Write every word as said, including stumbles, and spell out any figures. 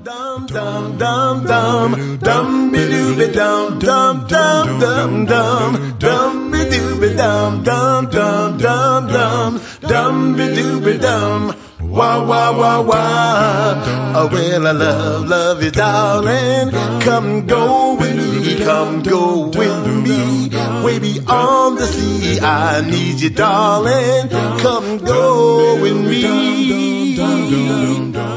dum dum dum dum dum be dooby dum dum dum dum dum dum be dooby dum dum dum dum dum dum be dooby dum. Wah, wah, wah, wah. Oh, well, I love, love you, darling. Come go with me, come go with me. Way beyond the sea, I need you, darling. Come go with me.